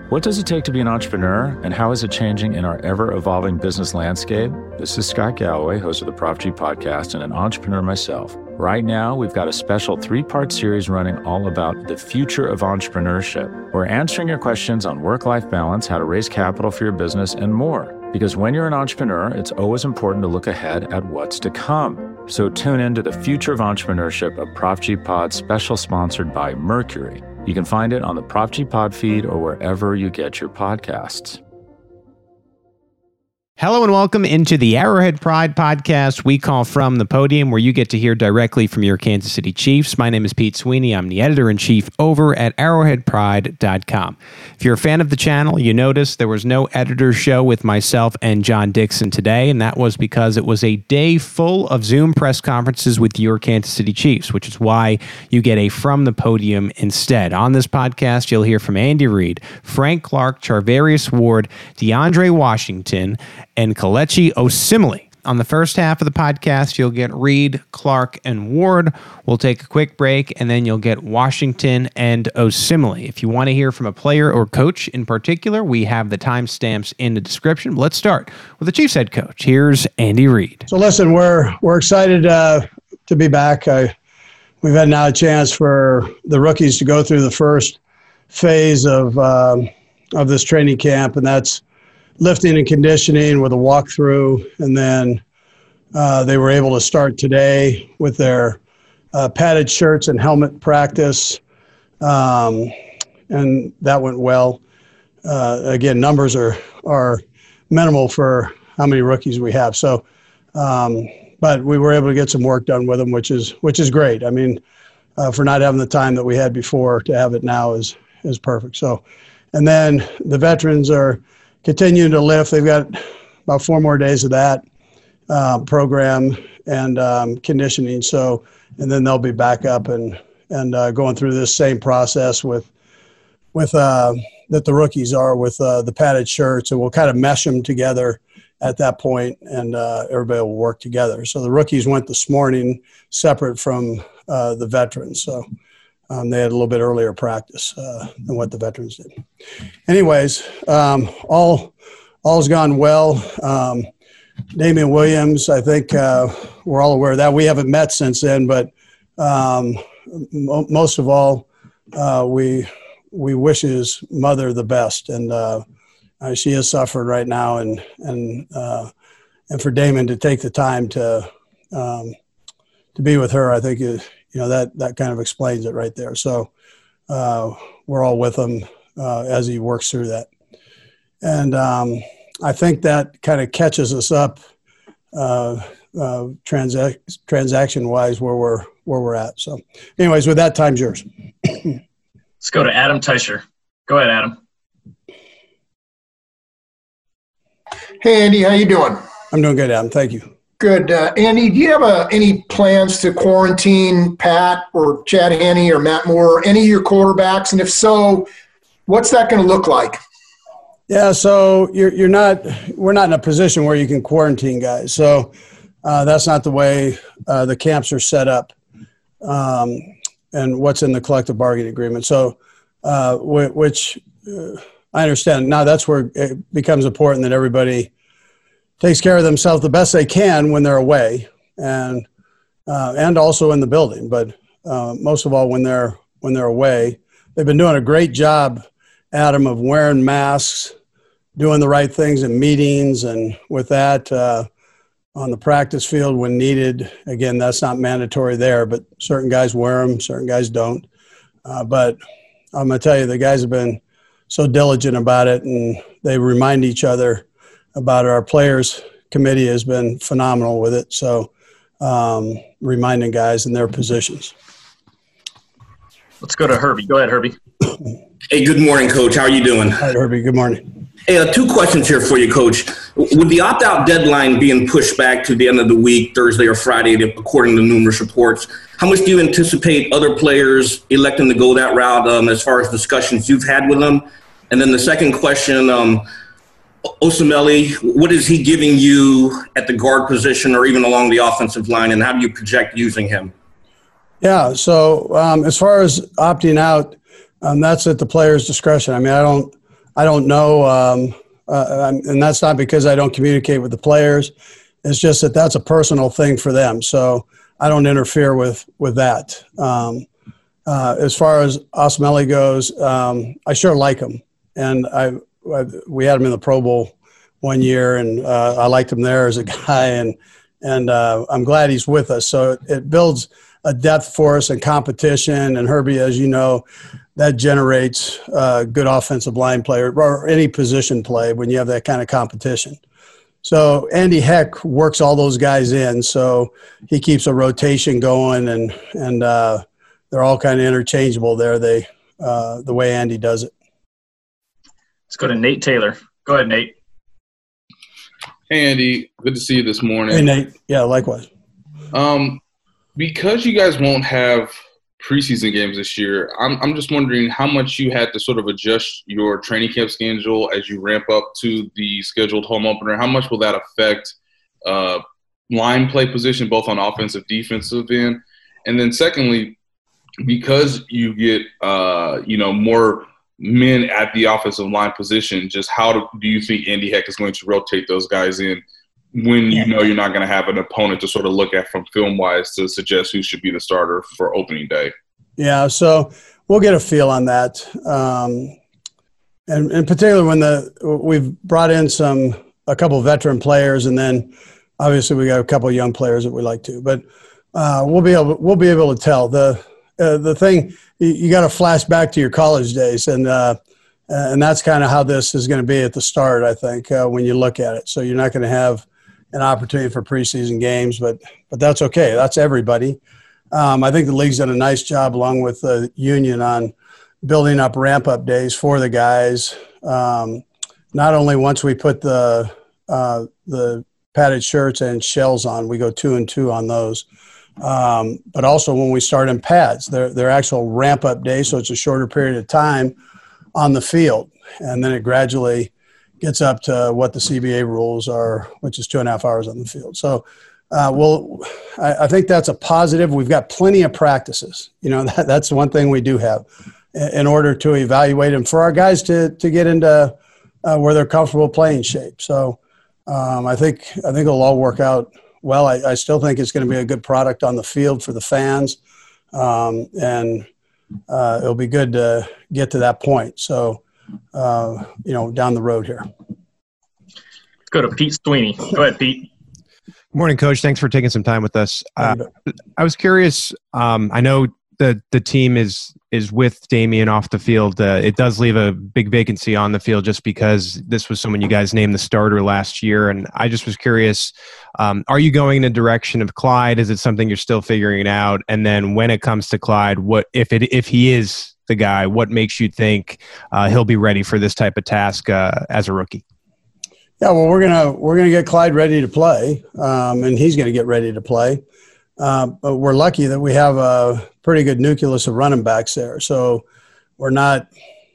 What does it take to be an entrepreneur, and how is it changing in our ever-evolving business landscape? This is Scott Galloway, host of the Prop G podcast and an entrepreneur myself. Right now, we've got a special 3-part series running all about the future of entrepreneurship. We're answering your questions on work-life balance, how to raise capital for your business, and more. Because when you're an entrepreneur, it's always important to look ahead at what's to come. So tune in to the Future of Entrepreneurship, a Prop G Pod special sponsored by Mercury. You can find it on the Prop G Pod feed or wherever you get your podcasts. Hello and welcome into the Arrowhead Pride podcast we call From the Podium, where you get to hear directly from your Kansas City Chiefs. My name is Pete Sweeney. I'm the editor-in-chief over at arrowheadpride.com. If you're a fan of the channel, you notice there was no editor's show with myself and John Dixon today, and that was because it was a day full of Zoom press conferences with your Kansas City Chiefs, which is why you get a From the Podium instead. On this podcast, you'll hear from Andy Reid, Frank Clark, Charvarius Ward, DeAndre Washington, and Kelechi Osemele. On the first half of the podcast, you'll get Reid, Clark, and Ward. We'll take a quick break, and then you'll get Washington and Osemele. If you want to hear from a player or coach in particular, we have the timestamps in the description. But let's start with the Chiefs head coach. Here's Andy Reid. So listen, we're excited to be back. We've had now a chance for the rookies to go through the first phase of this training camp, and that's lifting and conditioning with a walkthrough, and then they were able to start today with their padded shirts and helmet practice, and that went well. Again, numbers are minimal for how many rookies we have. So, but we were able to get some work done with them, which is great. I mean, for not having the time that we had before, to have it now is perfect. So, and then the veterans are continuing to lift. They've got about 4 more days of that program and conditioning. So, and then they'll be back up and going through this same process with that the rookies are with the padded shirts, and we'll kind of mesh them together at that point, and everybody will work together. So the rookies went this morning separate from the veterans. So they had a little bit earlier practice than what the veterans did. Anyways, all's gone well. Damian Williams, I think we're all aware of that. We haven't met since then, but most of all, we wish his mother the best, and she is suffering right now, and for Damon to take the time to be with her, I think that kind of explains it right there. So we're all with him as he works through that. And I think that kind of catches us up transaction-wise where we're at. So anyways, with that, time's yours. Let's go to Adam Teicher. Go ahead, Adam. Hey, Andy, how you doing? I'm doing good, Adam. Thank you. Good. Andy, do you have any plans to quarantine Pat or Chad Henne or Matt Moore, or any of your quarterbacks? And if so, what's that going to look like? Yeah, so we're not in a position where you can quarantine guys. So that's not the way the camps are set up and what's in the collective bargaining agreement. So which I understand. Now that's where it becomes important that everybody takes care of themselves the best they can when they're away, and also in the building. But most of all, when they're away, they've been doing a great job, Adam, of wearing masks, doing the right things in meetings, and with that on the practice field when needed. Again, that's not mandatory there, but certain guys wear them, certain guys don't. But I'm going to tell you, the guys have been so diligent about it, and they remind each other about it. Our players committee has been phenomenal with it. So reminding guys in their positions. Let's go to Herbie. Go ahead, Herbie. Hey, good morning, Coach. How are you doing? Hi, Herbie. Good morning. Hey, 2 questions here for you, Coach. With the opt-out deadline being pushed back to the end of the week, Thursday or Friday, according to numerous reports, how much do you anticipate other players electing to go that route as far as discussions you've had with them? And then the second question, Osemele, what is he giving you at the guard position or even along the offensive line, and how do you project using him? Yeah, so as far as opting out, that's at the player's discretion. I mean, I I don't know, and that's not because I don't communicate with the players. It's just that that's a personal thing for them. So I don't interfere with that. As far as Osemele goes, I sure like him. And we had him in the Pro Bowl one year, and I liked him there as a guy, and I'm glad he's with us. So it builds a depth for us in competition. And Herbie, as you know, that generates good offensive line player or any position play when you have that kind of competition. So Andy Heck works all those guys in, so he keeps a rotation going, and they're all kind of interchangeable there. The way Andy does it. Let's go to Nate Taylor. Go ahead, Nate. Hey, Andy. Good to see you this morning. Hey, Nate. Yeah, likewise. Because you guys won't have preseason games this year, I'm just wondering how much you had to sort of adjust your training camp schedule as you ramp up to the scheduled home opener. How much will that affect line play position, both on offensive, defensive end? And then secondly, because you get more men at the offensive line position, just how do you think Andy Heck is going to rotate those guys in when you know you're not going to have an opponent to sort of look at from film-wise to suggest who should be the starter for opening day? Yeah, so we'll get a feel on that. And in particular, when we've brought in a couple of veteran players, and then obviously we got a couple of young players that we like to. But we'll be able to tell. The thing, you got to flash back to your college days, and that's kind of how this is going to be at the start, I think, when you look at it. So you're not going to have an opportunity for preseason games, but that's okay. That's everybody. I think the league's done a nice job, along with the union, on building up ramp-up days for the guys. Not only once we put the padded shirts and shells on, we go 2 and 2 on those. But also when we start in pads, they're actual ramp-up days, so it's a shorter period of time on the field. And then it gradually gets up to what the CBA rules are, which is 2.5 hours on the field. So I think that's a positive. We've got plenty of practices. That's one thing we do have in order to evaluate them for our guys to get into where they're comfortable playing shape. So I think it'll all work out well. I still think it's going to be a good product on the field for the fans, and it'll be good to get to that point. So, down the road here. Let's go to Pete Sweeney. Go ahead, Pete. Good morning, Coach. Thanks for taking some time with us. I was curious. I know the team is with Damian off the field. It does leave a big vacancy on the field just because this was someone you guys named the starter last year. And I just was curious, are you going in the direction of Clyde? Is it something you're still figuring out? And then when it comes to Clyde, what if he is the guy, what makes you think he'll be ready for this type of task as a rookie? Yeah, well, we're gonna get Clyde ready to play, and he's gonna get ready to play. But we're lucky that we have a pretty good nucleus of running backs there. So we're not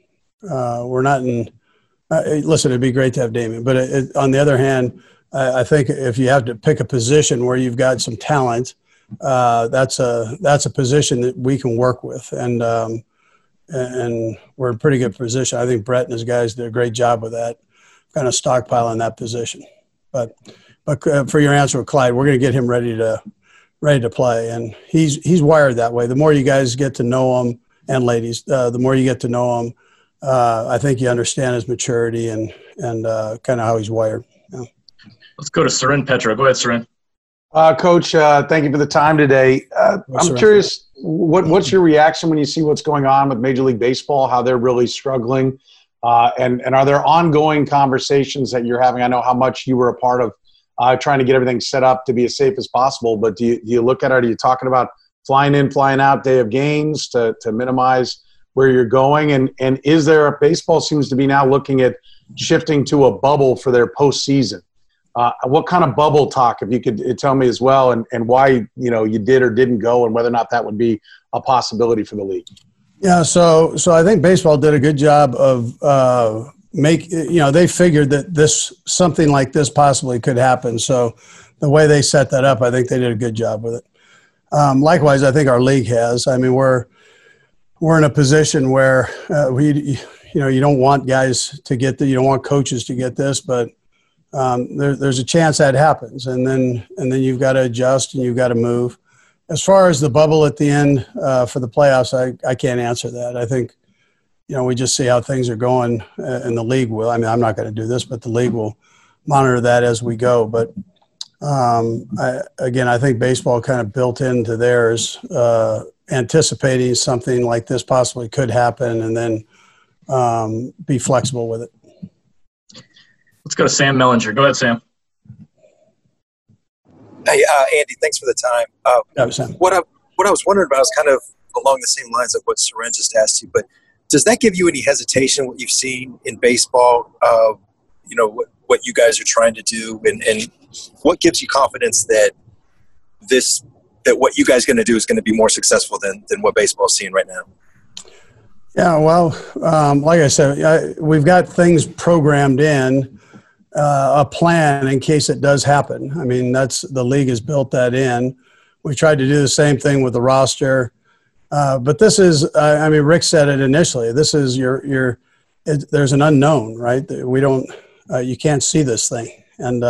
in. Listen, it'd be great to have Damian, but on the other hand, I think if you have to pick a position where you've got some talent, that's a position that we can work with, and we're in a pretty good position. I think Brett and his guys did a great job with that, kind of stockpiling that position. But for your answer with Clyde, we're going to get him ready to play, and he's wired that way. The more you guys get to know him, and ladies, the more you get to know him, I think you understand his maturity and kind of how he's wired. Yeah. Let's go to Sarin Petra. Go ahead, Sarin. Coach, thank you for the time today. I'm curious, what's your reaction when you see what's going on with Major League Baseball, how they're really struggling, and are there ongoing conversations that you're having? I know how much you were a part of trying to get everything set up to be as safe as possible, but do you look at it, are you talking about flying in, flying out day of games to minimize where you're going? And is there baseball seems to be now looking at shifting to a bubble for their postseason? What kind of bubble talk, if you could tell me as well, and why you did or didn't go, and whether or not that would be a possibility for the league? Yeah, so I think baseball did a good job of they figured that something like this possibly could happen. So the way they set that up, I think they did a good job with it. Likewise, I think our league has. I mean, we're in a position where you don't want guys to get you don't want coaches to get this, but there's a chance that happens, and then you've got to adjust and you've got to move. As far as the bubble at the end for the playoffs, I can't answer that. I think, we just see how things are going, and the league will. I mean, I'm not going to do this, but the league will monitor that as we go. But I think baseball kind of built into theirs, anticipating something like this possibly could happen, and then be flexible with it. Let's go to Sam Mellinger. Go ahead, Sam. Hey, Andy, thanks for the time. Sam. What I was wondering about is kind of along the same lines of what Soren just asked you, but does that give you any hesitation, what you've seen in baseball, what you guys are trying to do, and what gives you confidence that what you guys are going to do is going to be more successful than what baseball is seeing right now? Yeah, well, like I said, we've got things programmed in, a plan in case it does happen. I mean, the league has built that in. We tried to do the same thing with the roster. But this is, Rick said it initially, this is there's an unknown, right? We don't, you can't see this thing. And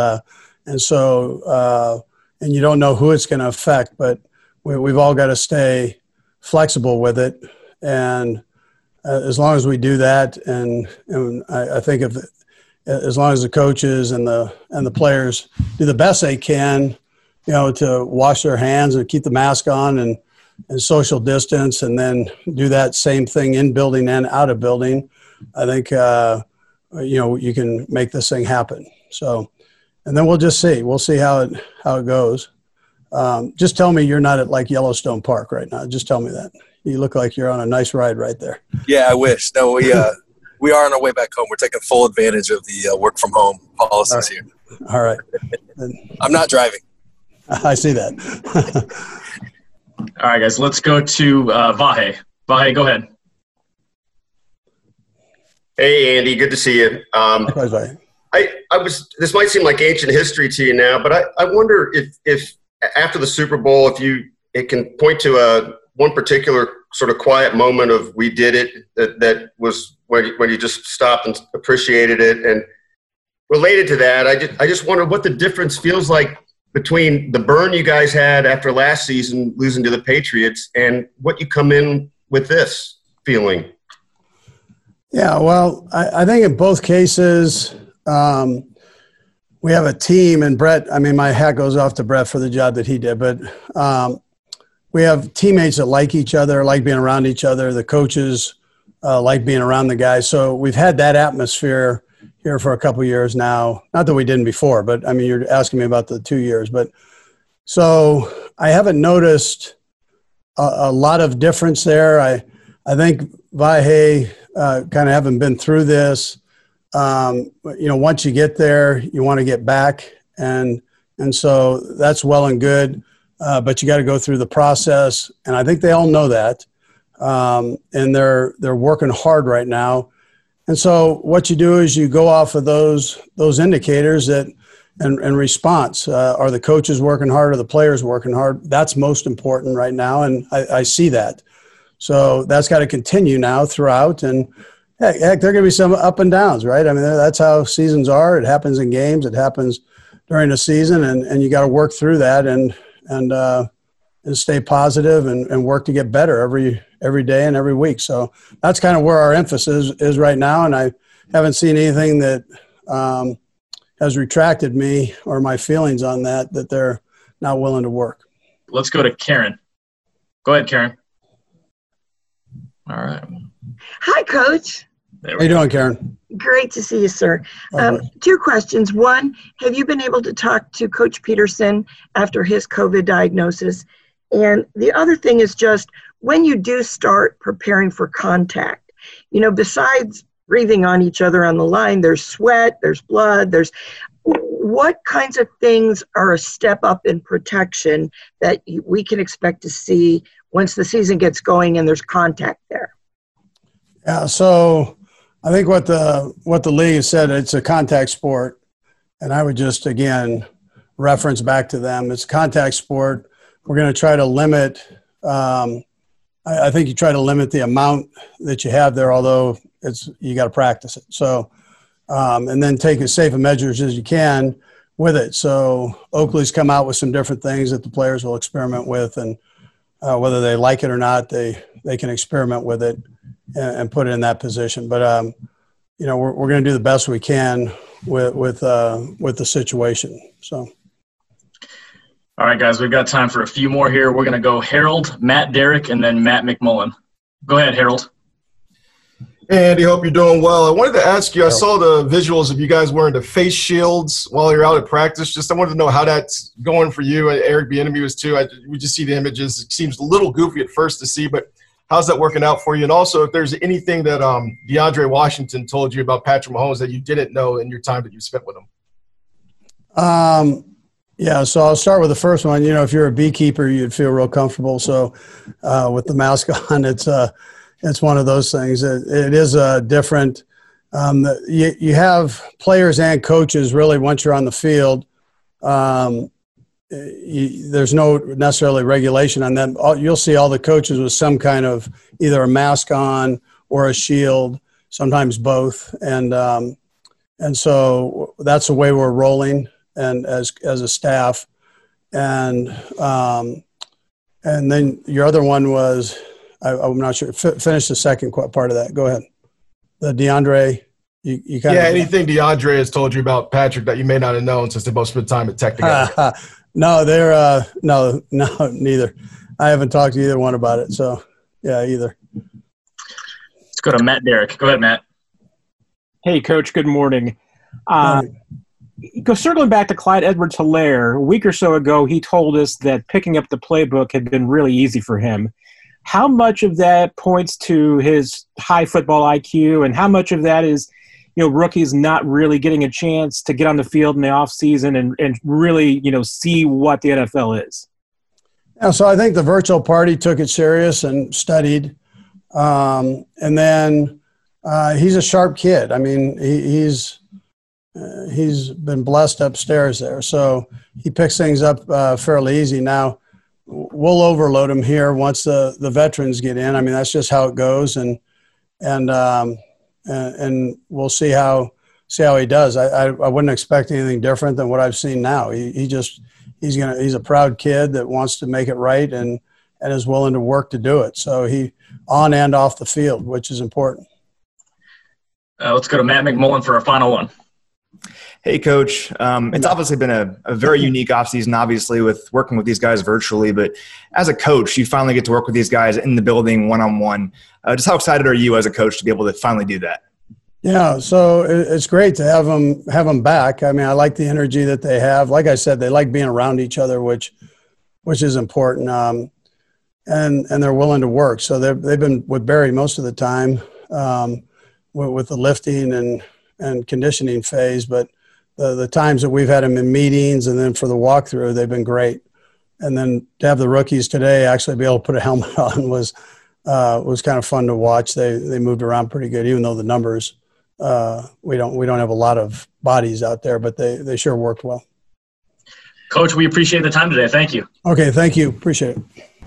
you don't know who it's going to affect, but we've all got to stay flexible with it. And as long as we do that, and I think as long as the coaches and the players do the best they can, to wash their hands and keep the mask on and social distance, and then do that same thing in building and out of building, I think, you can make this thing happen. So, and then we'll just see. We'll see how it goes. Just tell me you're not at like Yellowstone Park right now. Just tell me that. You look like you're on a nice ride right there. Yeah, I wish. No, we are on our way back home. We're taking full advantage of the work from home policies here. All right. I'm not driving. I see that. All right, guys, let's go to Vahe. Vahe, go ahead. Hey, Andy, good to see you. Likewise, Vahe. This might seem like ancient history to you now, but I wonder if after the Super Bowl, it can point to one particular sort of quiet moment of we did it that was when you just stopped and appreciated it. And related to that, I just wonder what the difference feels like between the burn you guys had after last season losing to the Patriots and what you come in with this feeling. Yeah, well, I think in both cases, we have a team, and Brett, my hat goes off to Brett for the job that he did, but we have teammates that like each other, like being around each other. The coaches like being around the guys. So we've had that atmosphere here for a couple of years now. Not that we didn't before, but you're asking me about the 2 years. But so I haven't noticed a lot of difference there. I think Vahe, kind of having been through this, once you get there, you want to get back. And so that's well and good. But you got to go through the process. And I think they all know that. And they're working hard right now. And so what you do is you go off of those indicators and response. Are the coaches working hard? Are the players working hard? That's most important right now. And I see that. So that's got to continue now throughout. And heck, there are going to be some up and downs, right? That's how seasons are. It happens in games. It happens during the season. And you got to work through that and stay positive and work to get better every day and every week. So that's kind of where our emphasis is right now. And I haven't seen anything that has retracted me or my feelings on that they're not willing to work. Let's go to Karen. Go ahead, Karen. All right. Hi, Coach. How you doing, Karen? Great to see you, sir. Two questions. One, have you been able to talk to Coach Peterson after his COVID diagnosis? And the other thing is just when you do start preparing for contact, besides breathing on each other on the line, there's sweat, there's blood, what kinds of things are a step up in protection that we can expect to see once the season gets going and there's contact there? Yeah, so I think what the league has said, it's a contact sport. And I would just, again, reference back to them. It's a contact sport. We're going to try to limit, I think you try to limit the amount that you have there, although you got to practice it. So, and then take as safe a measures as you can with it. So Oakley's come out with some different things that the players will experiment with, and whether they like it or not, they can experiment with it and put it in that position. But we're going to do the best we can with the situation. So. All right, guys, we've got time for a few more here. We're going to go Harold, Matt Derrick, and then Matt McMullen. Go ahead, Harold. Hey, Andy, hope you're doing well. I wanted to ask you, I saw the visuals of you guys wearing the face shields while you're out at practice. I wanted to know how that's going for you. And Eric Bieniemy was too. We just see the images. It seems a little goofy at first to see, but how's that working out for you? And also, if there's anything that DeAndre Washington told you about Patrick Mahomes that you didn't know in your time that you spent with him. Yeah, so I'll start with the first one. If you're a beekeeper, you'd feel real comfortable. So with the mask on, it's one of those things. It is different. You have players and coaches really once you're on the field. There's no necessarily regulation on them. You'll see all the coaches with some kind of either a mask on or a shield, sometimes both. And so that's the way we're rolling. And as a staff, and then your other one was, I'm not sure. Finish the second part of that. Go ahead. The DeAndre, you kind of. Anything DeAndre has told you about Patrick that you may not have known since they both spent time at Tech together. No, they're no, neither. I haven't talked to either one about it. So either. Let's go to Matt Derrick. Go ahead, Matt. Hey, Coach. Good morning. Circling back to Clyde Edwards-Helaire, a week or so ago, he told us that picking up the playbook had been really easy for him. How much of that points to his high football IQ, and how much of that is, rookies not really getting a chance to get on the field in the offseason and really, see what the NFL is? Yeah, so I think the virtual party took it serious and studied. And then he's a sharp kid. I mean, he's been blessed upstairs there. So he picks things up fairly easy. Now, we'll overload him here once the veterans get in. I mean, that's just how it goes. And we'll see how he does. I wouldn't expect anything different than what I've seen now. He's a proud kid that wants to make it right and is willing to work to do it. So he on and off the field, which is important. Let's go to Matt McMullen for our final one. Hey, Coach. It's obviously been a very unique offseason, obviously, with working with these guys virtually. But as a coach, you finally get to work with these guys in the building one-on-one. Just how excited are you as a coach to be able to finally do that? Yeah, so it's great to have them back. I mean, I like the energy that they have. Like I said, they like being around each other, which is important. And they're willing to work. So they've been with Barry most of the time with the lifting and conditioning phase, but the times that we've had them in meetings and then for the walkthrough, they've been great. And then to have the rookies today actually be able to put a helmet on was kind of fun to watch. They moved around pretty good, even though the numbers we don't have a lot of bodies out there, but they sure worked well. Coach, we appreciate the time today. Thank you. Okay, thank you. Appreciate it.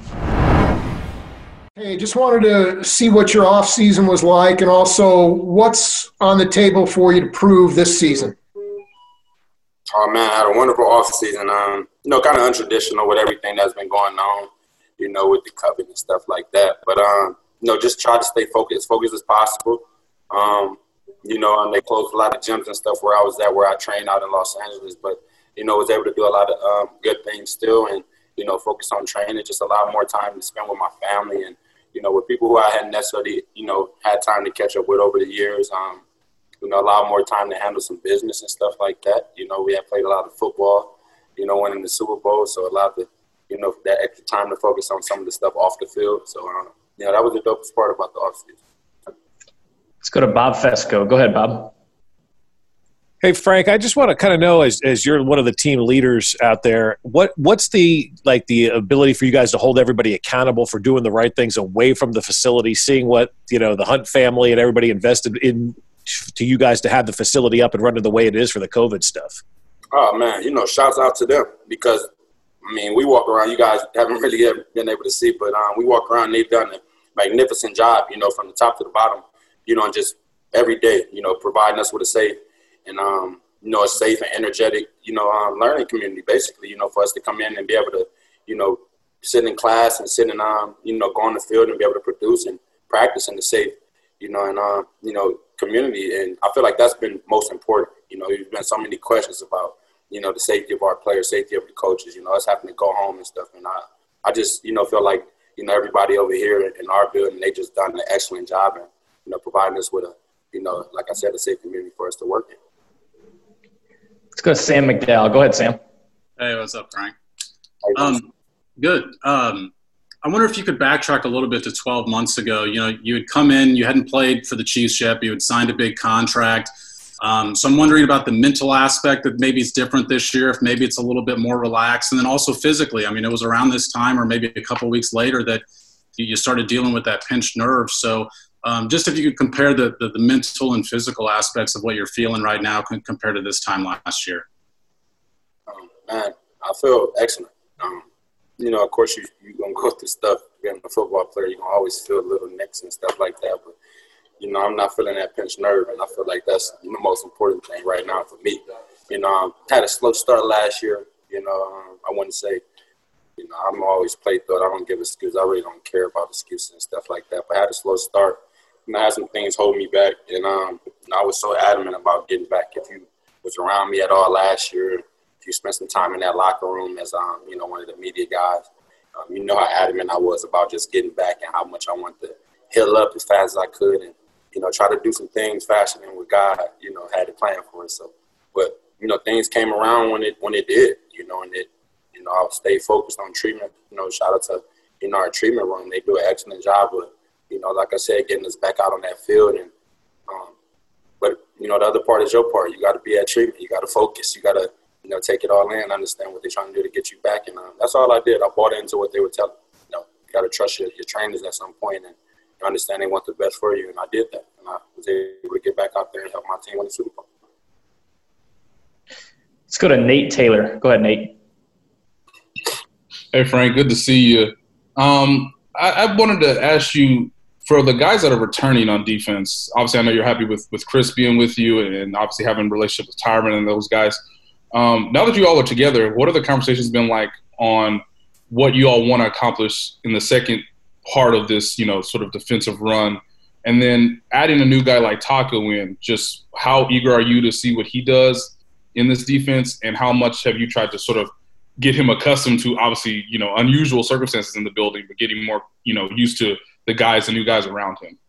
Hey, just wanted to see what your off season was like, and also what's on the table for you to prove this season. Oh man, I had a wonderful off season. Kind of untraditional with everything that's been going on, with the COVID and stuff like that. But just try to stay focused as possible. And they closed a lot of gyms and stuff where I was at, where I trained out in Los Angeles. But was able to do a lot of good things still, and focus on training. Just a lot more time to spend with my family and with people who I hadn't necessarily had time to catch up with over the years. A lot more time to handle some business and stuff like that. We had played a lot of football, winning the Super Bowl. So a lot of the, that extra time to focus on some of the stuff off the field. So, that was the dopest part about the offseason. Let's go to Bob Fesco. Go ahead, Bob. Hey, Frank, I just want to kind of know, as you're one of the team leaders out there, what's the ability for you guys to hold everybody accountable for doing the right things away from the facility, seeing what, the Hunt family and everybody invested in to you guys to have the facility up and running the way it is for the COVID stuff? Oh, man, shouts out to them because, we walk around. You guys haven't really been able to see, but we walk around. They've done a magnificent job, from the top to the bottom, and just every day, you know, providing us with a safe and, you know, a safe and energetic, you know, learning community, basically, you know, for us to come in and be able to, you know, sit in class and sit in, you know, go on the field and be able to produce and practice in the safe, you know, and, you know, community. And I feel like that's been most important. You know, there's been so many questions about, you know, the safety of our players, safety of the coaches, you know, us having to go home and stuff. And I just, you know, feel like, you know, everybody over here in our building, they just done an excellent job in, you know, providing us with a, you know, like I said, a safe community for us to work in. Let's go to Sam McDowell. Go ahead, Sam. Hey, what's up, Frank? Good. I wonder if you could backtrack a little bit to 12 months ago. You know, you had come in, you hadn't played for the Chiefs yet, but you had signed a big contract. So I'm wondering about the mental aspect that maybe it's different this year, if maybe it's a little bit more relaxed. And then also physically, I mean, it was around this time or maybe a couple of weeks later that you started dealing with that pinched nerve. So just if you could compare the mental and physical aspects of what you're feeling right now compared to this time last year. Man, I feel excellent. You know, of course, you're going to go through stuff. Being a football player, you're going to always feel little nicks and stuff like that. But, you know, I'm not feeling that pinched nerve, and I feel like that's the most important thing right now for me. You know, I had a slow start last year. You know, I wouldn't say, you know, I'm always play through it. I don't give excuses. I really don't care about excuses and stuff like that. But I had a slow start. And I had some things hold me back. And I was so adamant about getting back. If you was around me at all last year, you spent some time in that locker room as, you know, one of the media guys. You know how adamant I was about just getting back and how much I wanted to heal up as fast as I could and, you know, try to do some things faster than what God, you know, had a plan for us. So, but, you know, things came around when it did, you know, and you know, I'll stay focused on treatment. You know, shout out to, you know, our treatment room. They do an excellent job of, you know, like I said, getting us back out on that field. And, but, you know, the other part is your part. You got to be at treatment. You got to focus. You got to, you know, take it all in, understand what they're trying to do to get you back. And that's all I did. I bought into what they were telling me. You know, you got to trust your trainers at some point and understand they want the best for you. And I did that. And I was able to get back out there and help my team win the Super Bowl. Let's go to Nate Taylor. Go ahead, Nate. Hey, Frank. Good to see you. I wanted to ask you, for the guys that are returning on defense, obviously I know you're happy with Chris being with you and obviously having a relationship with Tyron and those guys. Now that you all are together, what are the conversations been like on what you all want to accomplish in the second part of this, you know, sort of defensive run? And then adding a new guy like Taco in, just how eager are you to see what he does in this defense, and how much have you tried to sort of get him accustomed to, obviously, you know, unusual circumstances in the building, but getting more, you know, used to the new guys around him?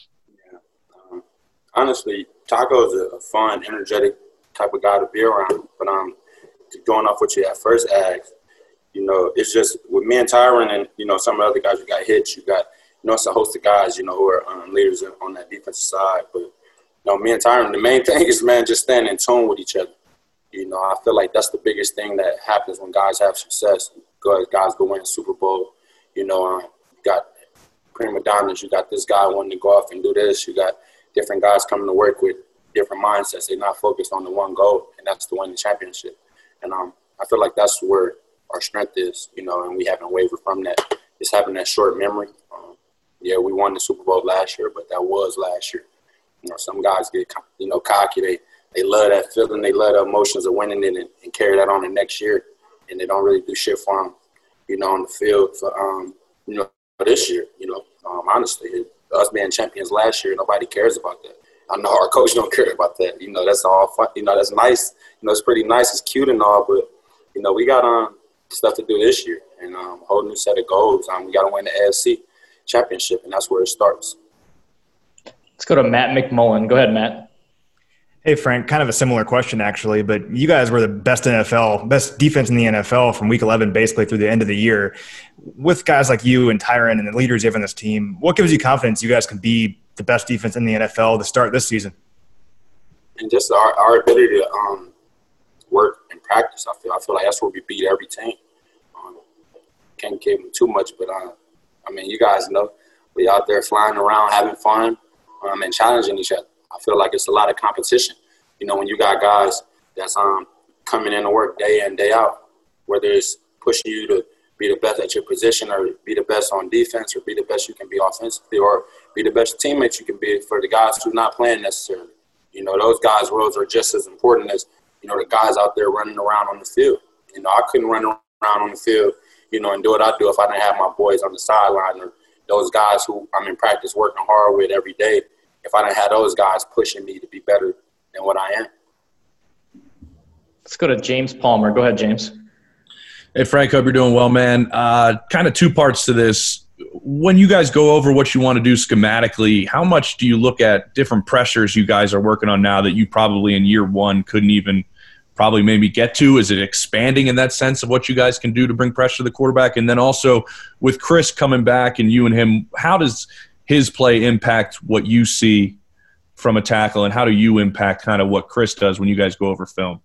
Yeah. Honestly, Taco is a fun, energetic type of guy to be around. But going off what you had first asked, you know, it's just with me and Tyron and, you know, some of the other guys, you got Hitch, you got, you know, it's a host of guys, you know, who are leaders on that defensive side. But, you know, me and Tyron, the main thing is, man, just staying in tune with each other. You know, I feel like that's the biggest thing that happens when guys have success. Guys go win a Super Bowl. You know, you got prima donnas. You got this guy wanting to go off and do this. You got different guys coming to work with different mindsets. They're not focused on the one goal, and that's to win the championship. And I feel like that's where our strength is, you know, and we haven't wavered from that. Just having that short memory. Yeah, we won the Super Bowl last year, but that was last year. You know, some guys get, you know, cocky. They love that feeling. They love the emotions of winning it and carry that on the next year. And they don't really do shit for them, you know, on the field for, you know, for this year. You know, honestly, us being champions last year, nobody cares about that. I know our coach don't care about that. You know, that's all fun. You know, that's nice. You know, it's pretty nice. It's cute and all, but, you know, we got stuff to do this year and a whole new set of goals. We got to win the AFC championship, and that's where it starts. Let's go to Matt McMullen. Go ahead, Matt. Hey, Frank, kind of a similar question, actually, but you guys were the best defense in the NFL from week 11 basically through the end of the year. With guys like you and Tyron and the leaders you have on this team, what gives you confidence you guys can be the best defense in the NFL to start this season? And just our ability to work and practice. I feel like that's where we beat every team. Can't give them too much, but I mean, you guys know we out there flying around, having fun, and challenging each other. I feel like it's a lot of competition. You know, when you got guys that's coming in to work day in, day out, whether it's pushing you to be the best at your position, or be the best on defense, or be the best you can be offensively, or be the best teammate you can be for the guys who are not playing necessarily. You know, those guys' roles are just as important as, you know, the guys out there running around on the field. You know, I couldn't run around on the field, you know, and do what I do if I didn't have my boys on the sideline, or those guys who I'm in practice working hard with every day. If I didn't have those guys pushing me to be better than what I am. Let's go to James Palmer. Go ahead, James. Hey, Frank, hope you're doing well, man. Kind of two parts to this. When you guys go over what you want to do schematically, how much do you look at different pressures you guys are working on now that you probably in year one couldn't even probably maybe get to? Is it expanding in that sense of what you guys can do to bring pressure to the quarterback? And then also with Chris coming back and you and him, how does his play impact what you see from a tackle, and how do you impact kind of what Chris does when you guys go over film?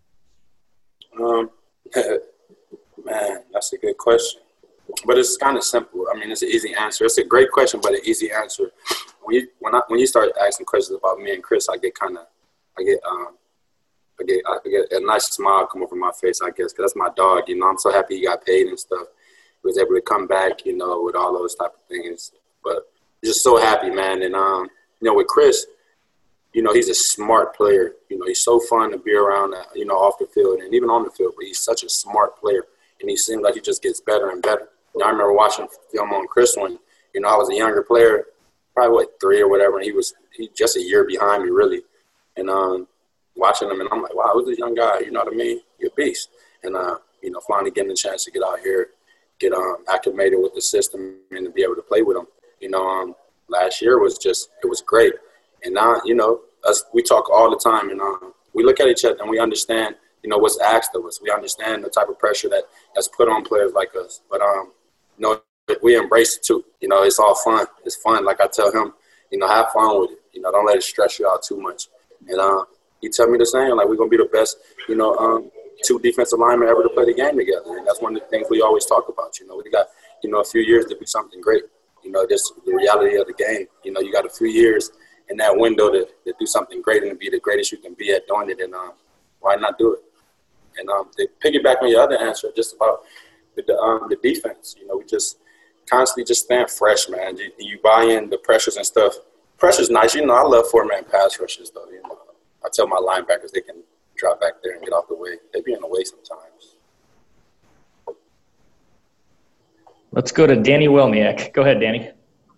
Man, that's a good question. But it's kind of simple. I mean, it's an easy answer. It's a great question, but an easy answer. When you start asking questions about me and Chris, I get a nice smile come over my face, I guess, because that's my dog. You know, I'm so happy he got paid and stuff. He was able to come back, you know, with all those type of things. But just so happy, man. And you know, with Chris, you know, he's a smart player. You know, he's so fun to be around, you know, off the field and even on the field. But he's such a smart player. And he seems like he just gets better and better. You know, I remember watching film on Chris when, you know, I was a younger player, probably 3 or whatever, and he just a year behind me, really. And watching him, and I'm like, wow, who's this young guy? You know what I mean? You're a beast. And, you know, finally getting the chance to get out here, get acclimated with the system and to be able to play with him. You know, last year was just – it was great. And now, you know, we talk all the time, and we look at each other and we understand – you know, what's asked of us. We understand the type of pressure that's put on players like us. But, you know, we embrace it too. You know, it's all fun. It's fun. Like I tell him, you know, have fun with it. You know, don't let it stress you out too much. And he tell me the same, like, we're going to be the best, you know, 2 defensive linemen ever to play the game together. And that's one of the things we always talk about. You know, we got, you know, a few years to be something great. You know, this is the reality of the game. You know, you got a few years in that window to do something great and to be the greatest you can be at doing it. And why not do it? And to piggyback on your other answer, just about the defense, you know, we just constantly just stand fresh, man. You buy in the pressures and stuff. Pressure's nice. You know, I love 4-man pass rushes, though. You know, I tell my linebackers they can drop back there and get off the way. They be in the way sometimes. Let's go to Danny Welniak. Go ahead, Danny.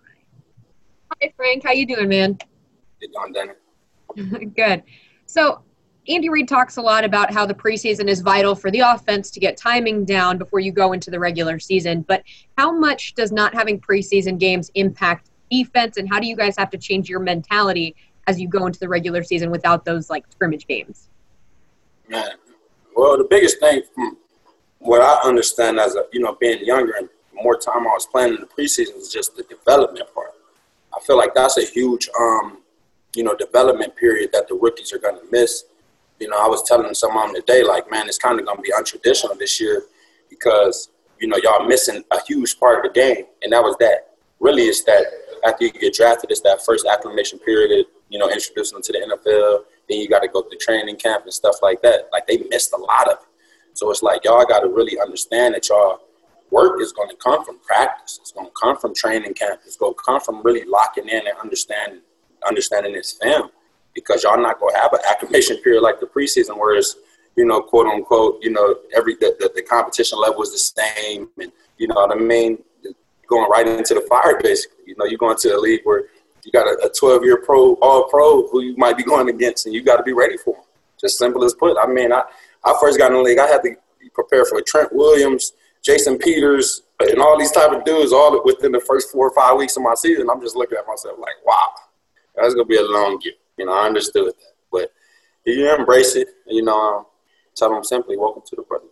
Hi, Frank. How you doing, man? Good on, Danny. Good. So Andy Reid talks a lot about how the preseason is vital for the offense to get timing down before you go into the regular season. But how much does not having preseason games impact defense, and how do you guys have to change your mentality as you go into the regular season without those, like, scrimmage games? Man, well, the biggest thing from what I understand as, you know, being younger and more time I was playing in the preseason is just the development part. I feel like that's a huge, you know, development period that the rookies are going to miss. You know, I was telling someone today, like, man, it's kind of going to be untraditional this year because, you know, y'all missing a huge part of the game. And that was that. Really, it's that after you get drafted, it's that first acclimation period, you know, introducing them to the NFL. Then you got to go through training camp and stuff like that. Like, they missed a lot of it. So it's like y'all got to really understand that y'all work is going to come from practice. It's going to come from training camp. It's going to come from really locking in and understanding this film. Because y'all not going to have an acclimation period like the preseason where it's, you know, quote unquote, you know, the competition level is the same. And, you know what I mean? Going right into the fire, basically. You know, you're going to a league where you got a 12-year pro, all pro who you might be going against, and you got to be ready for them. Just simple as put. I mean, I first got in the league, I had to prepare for Trent Williams, Jason Peters, and all these type of dudes all within the first 4 or 5 weeks of my season. I'm just looking at myself like, wow, that's going to be a long year. You know, I understood that. But you embrace it, you know, tell them simply, welcome to the brotherhood.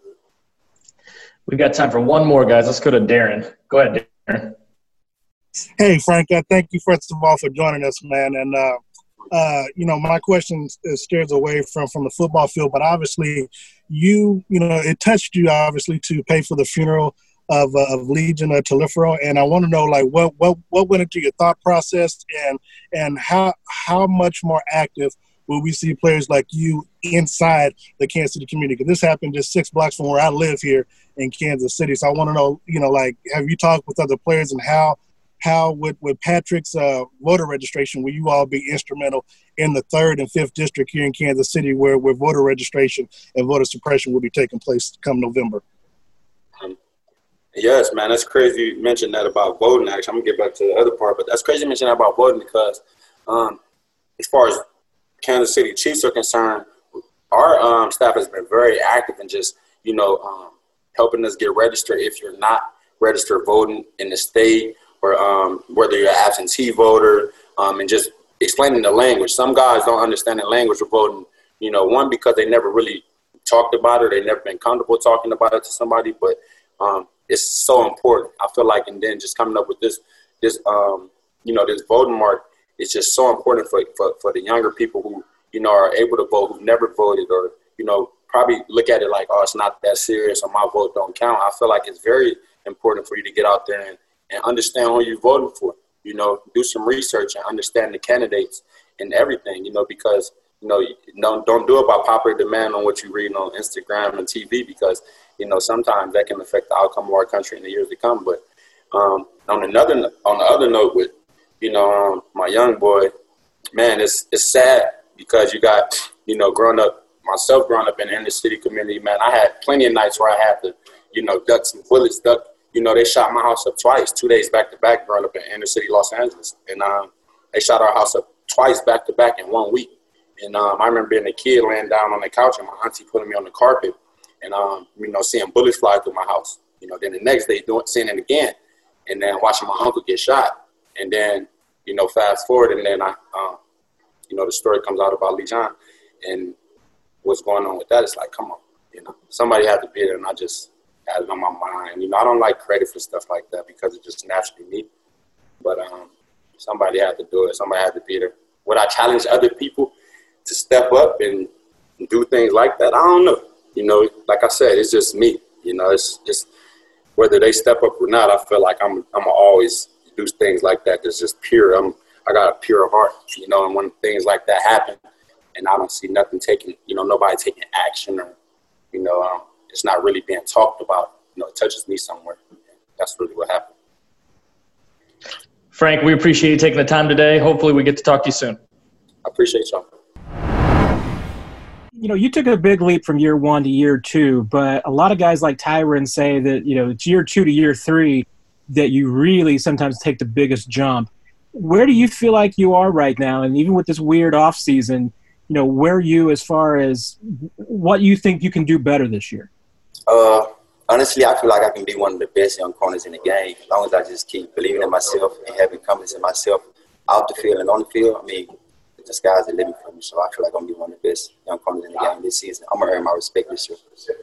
We've got time for one more, guys. Let's go to Darren. Go ahead, Darren. Hey, Frank, thank you, first of all, for joining us, man. And, you know, my question steers away from the football field, but obviously you know, it touched you, obviously, to pay for the funeral of Legion Talifero, and I want to know, like, what went into your thought process, and how much more active will we see players like you inside the Kansas City community? Because this happened just 6 blocks from where I live here in Kansas City. So I want to know, like, have you talked with other players, and how with Patrick's voter registration, will you all be instrumental in the 3rd and 5th district here in Kansas City where voter registration and voter suppression will be taking place come November? Yes, man, that's crazy you mentioned that about voting. Actually, I'm going to get back to the other part, but that's crazy you mentioned that about voting because as far as Kansas City Chiefs are concerned, our staff has been very active in just, helping us get registered if you're not registered voting in the state, or whether you're an absentee voter, and just explaining the language. Some guys don't understand the language of voting, one, because they never really talked about it. They've never been comfortable talking about it to somebody, but it's so important, I feel like. And then just coming up with this voting mark is just so important for the younger people who, are able to vote, who've never voted, or, probably look at it like, oh, it's not that serious, or my vote don't count. I feel like it's very important for you to get out there and understand who you're voting for. Do some research and understand the candidates and everything, because, don't do it by popular demand on what you read on Instagram and TV, because, sometimes that can affect the outcome of our country in the years to come. But on the other note with, my young boy, man, it's sad because you got, growing up in the inner city community, man, I had plenty of nights where I had to, duck some bullets, they shot my house up twice, 2 days back to back, growing up in inner city Los Angeles. And they shot our house up twice back to back in 1 week. And I remember being a kid laying down on the couch and my auntie putting me on the carpet and, seeing bullets fly through my house. Then the next day seeing it again, and then watching my uncle get shot. And then, fast forward, and then the story comes out about Lee John and what's going on with that. It's like, come on, somebody had to be there, and I just had it on my mind. I don't like credit for stuff like that because it's just naturally me. But somebody had to do it. Somebody had to be there. Would I challenge other people to step up and do things like that? I don't know. Like I said, it's just me. It's just whether they step up or not. I feel like I'm always do things like that. That's just pure. I got a pure heart. And when things like that happen, and I don't see nothing taking, nobody taking action, or it's not really being talked about. It touches me somewhere. That's really what happened. Frank, we appreciate you taking the time today. Hopefully we get to talk to you soon. I appreciate y'all. You took a big leap from year 1 to year 2, but a lot of guys like Tyron say that, it's year 2 to year 3 that you really sometimes take the biggest jump. Where do you feel like you are right now? And even with this weird off season, where are you as far as what you think you can do better this year? Honestly, I feel like I can be one of the best young corners in the game as long as I just keep believing in myself and having confidence in myself out the field and on the field. I mean, the sky's the limit for me, so I feel like I'm going to be one of the best young corners in the game this season. I'm going to earn my respect this year.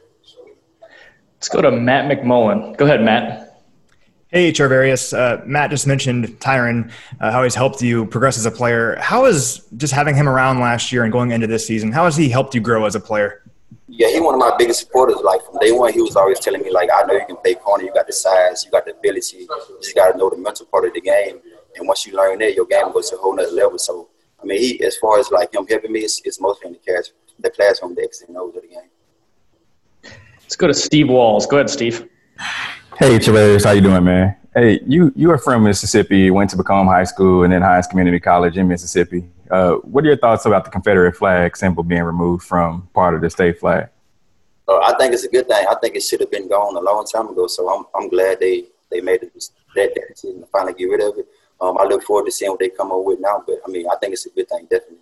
Let's go to Matt McMullen. Go ahead, Matt. Hey, Charvarius. Matt just mentioned Tyron, how he's helped you progress as a player. How is just having him around last year and going into this season, how has he helped you grow as a player? Yeah, he's one of my biggest supporters. Like, from day one, he was always telling me, like, I know you can play corner. You got the size. You got the ability. You just got to know the mental part of the game. And once you learn that, your game goes to a whole nother level. So, I mean, he, as far as, like, him helping me, it's mostly in the classroom, the X's and O's of the game. Let's go to Steve Walls. Go ahead, Steve. Hey, Charvarius, how you doing, man? Hey, you are from Mississippi, went to Macomb High School and then Hines Community College in Mississippi. What are your thoughts about the Confederate flag symbol being removed from part of the state flag? I think it's a good thing. I think it should have been gone a long time ago. So I'm glad they made that decision to finally get rid of it. I look forward to seeing what they come up with now. But, I mean, I think it's a good thing, definitely.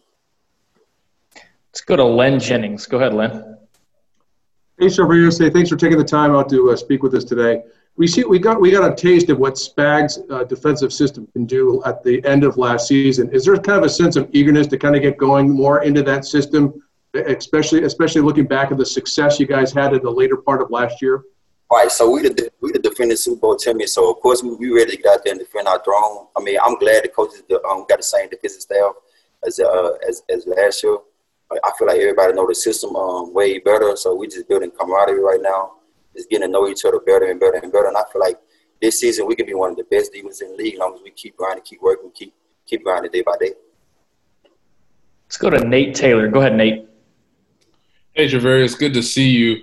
Let's go to Len Jennings. Go ahead, Len. Hey, Charvarius. Hey, thanks for taking the time out to speak with us today. We got a taste of what Spag's defensive system can do at the end of last season. Is there kind of a sense of eagerness to kind of get going more into that system, especially looking back at the success you guys had in the later part of last year? All right, so we the defending Super Bowl champions, so of course we ready to get out there and defend our throne. I mean, I'm glad the coaches got the same defensive staff as last year. I feel like everybody know the system way better, so we just building camaraderie right now. Just getting to know each other better and better and better. And I feel like this season we can be one of the best defenses in the league as long as we keep grinding, keep working, keep grinding day by day. Let's go to Nate Taylor. Go ahead, Nate. Hey, Travarius, good to see you.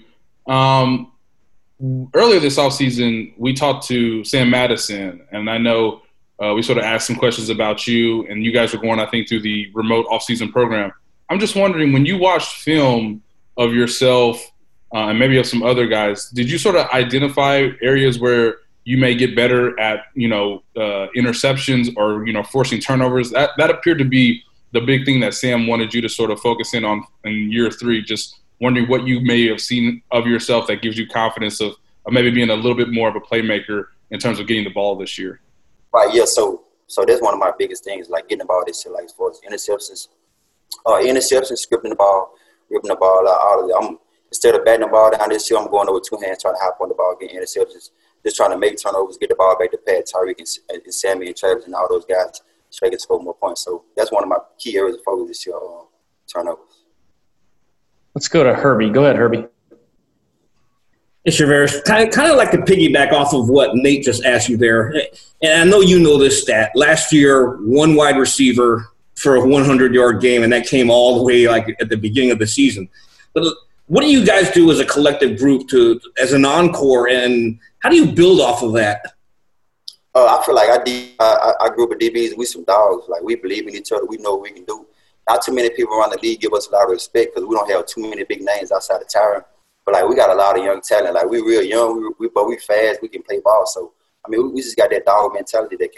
Earlier this offseason, we talked to Sam Madison, and I know we sort of asked some questions about you, and you guys were going, I think, through the remote offseason program. I'm just wondering, when you watched film of yourself and maybe of some other guys, did you sort of identify areas where you may get better at, interceptions or, forcing turnovers? That appeared to be the big thing that Sam wanted you to sort of focus in on in year 3. Just wondering what you may have seen of yourself that gives you confidence of maybe being a little bit more of a playmaker in terms of getting the ball this year. Right, yeah, so that's one of my biggest things, like getting the ball this year, like as far as interceptions, scripting the ball, ripping the ball out, all of it. Instead of batting the ball down this year, I'm going over 2 hands, trying to hop on the ball, getting interceptions, just trying to make turnovers, get the ball back to Pat, Tyreek, and Sammy, and Travis, and all those guys, so they can score more points. So that's one of my key areas of focus this year, turnovers. Let's go to Herbie. Go ahead, Herbie. It's Travarius. Kind of like to piggyback off of what Nate just asked you there. And I know you know this stat. Last year, 1 wide receiver for a 100-yard game, and that came all the way like at the beginning of the season. But what do you guys do as a collective group as an encore, and how do you build off of that? I feel like our group of DBs, we some dogs. Like, we believe in each other. We know what we can do. Not too many people around the league give us a lot of respect because we don't have too many big names outside of Tyron. But, like, we got a lot of young talent. Like, we real young, but we fast. We can play ball. So, I mean, we just got that dog mentality that